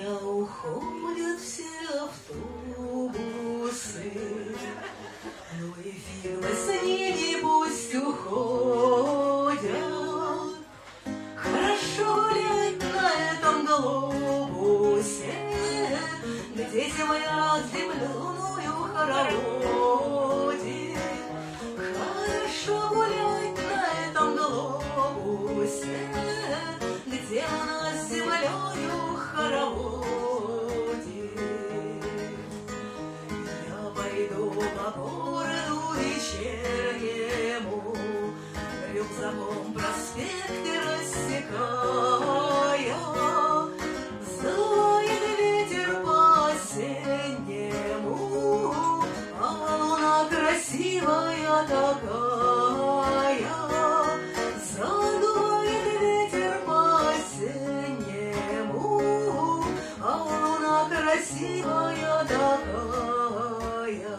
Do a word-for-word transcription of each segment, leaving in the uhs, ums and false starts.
меня уходят все автобусы, ну и фиг с ними, пусть уходят. Хорошо гулять на этом глобусе, где земля земляную хороводит. Хорошо гулять на этом глобусе, где она землею хороводит. Я пойду по городу вечернему, рюкзаком проспекты рассекая. Задует ветер по-осеннему, а луна красивая такая. Задует ветер по-осеннему, а луна красивая такая.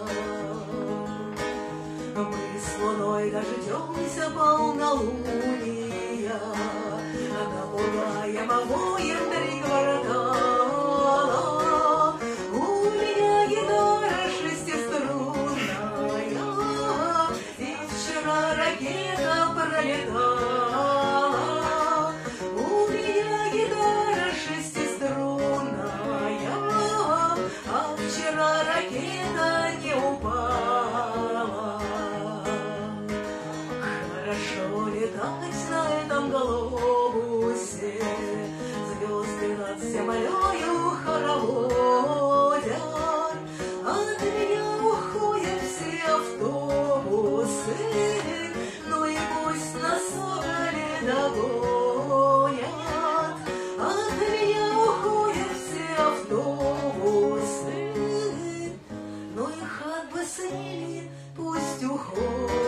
Мы с луной дождемся полнолуния, напугаем обоим три квартала. У меня гитара шестиструнная, и вчера ракета пролетала. У меня гитара шестиструнная, а вчера ракета не упала. Хорошо летать на этом глобусе, звезды над землею хороводят. От меня уходят все автобусы, ну и пусть на Соболе догонят. От меня уходят все автобусы, ну и хоть бы с ними пусть уходят.